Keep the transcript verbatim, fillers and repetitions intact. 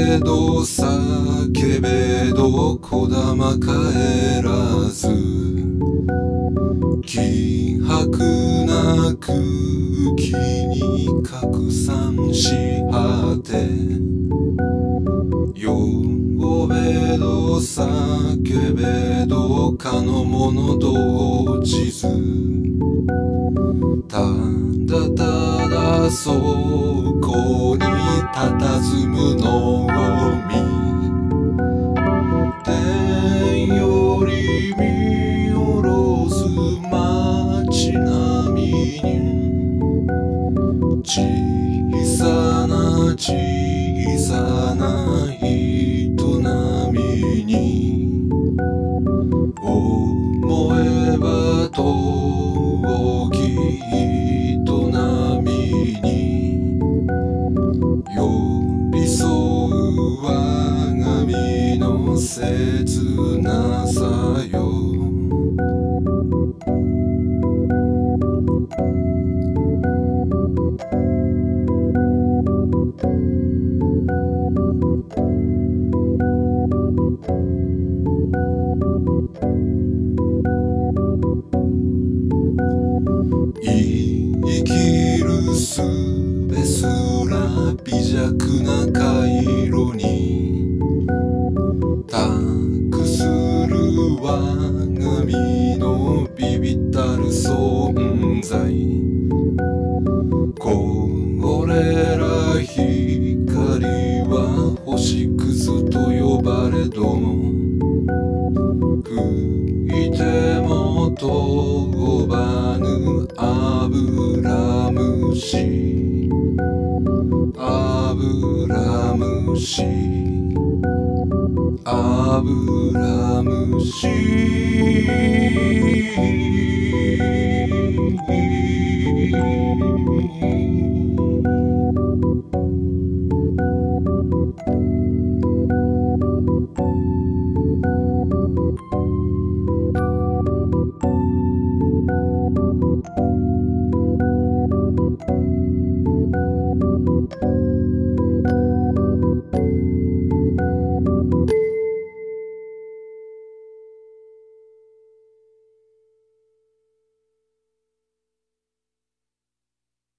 べど叫べどこだま帰らず気迫な空気に拡散し果て呼べど叫べどかのもの動じずただただそこに佇むのを見天より見下ろす街並みに小さな小さな営みに思えば遠き営みに寄り添う我が身の切なさよ生きるすべすら微弱な回路に託する我が身の微々たる存在これら光は星屑と呼ばれど吹いても飛ばぬアブラムシアブラムシアブラムシ